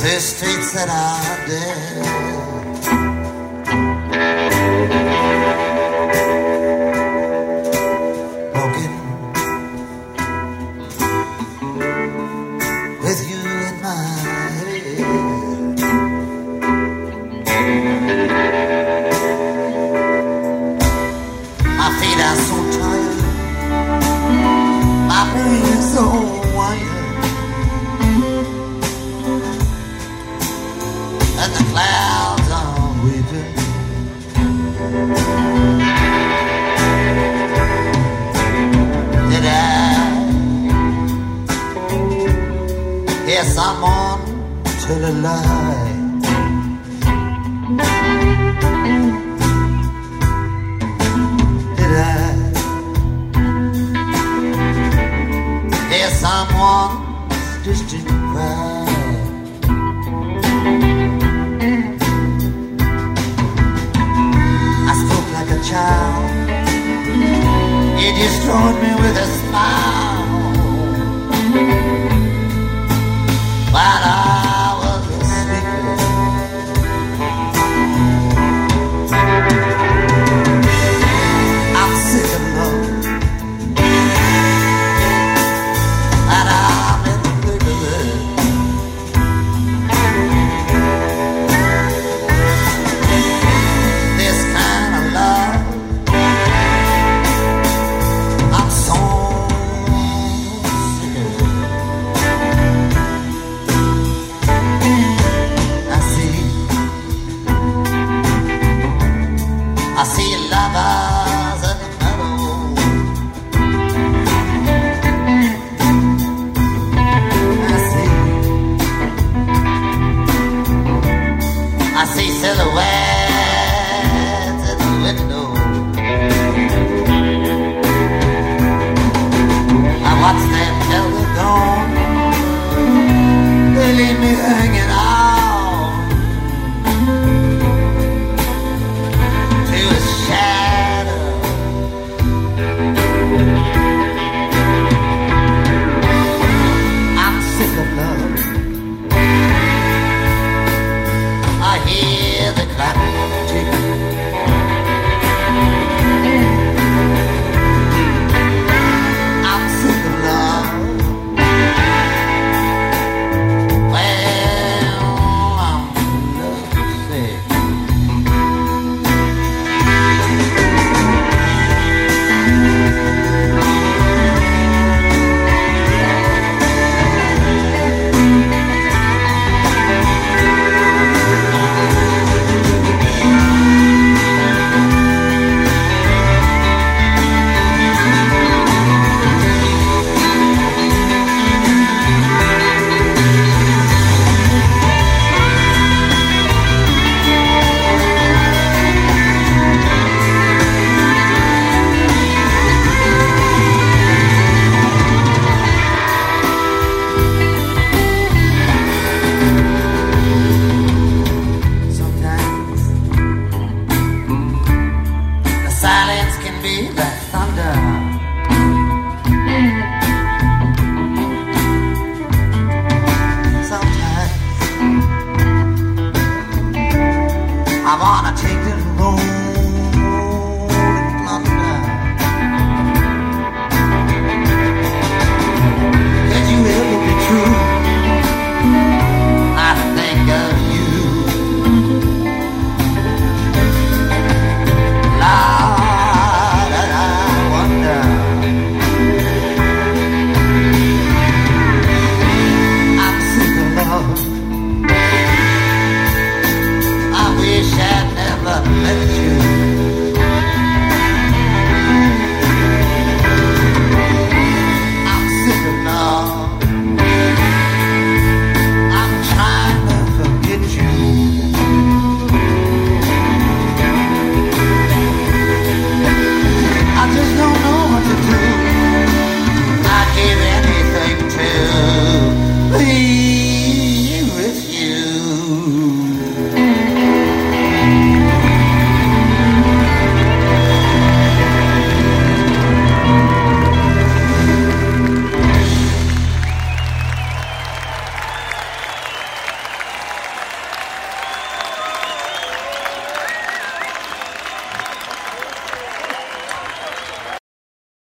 Two streets that are dead. Walking with you in my head. My feet are so tired, my brain is so wired. And the clouds are weeping. Did I hear someone tell a lie? Did I hear someone's distant cry? Child, you destroyed me with a smile while I was asleep. I'm sick of love, and I'm in the thick of it. This kind of love, I see lovers in the meadow. I see silhouettes in the window. I watch them till they're gone. They leave me hanging out.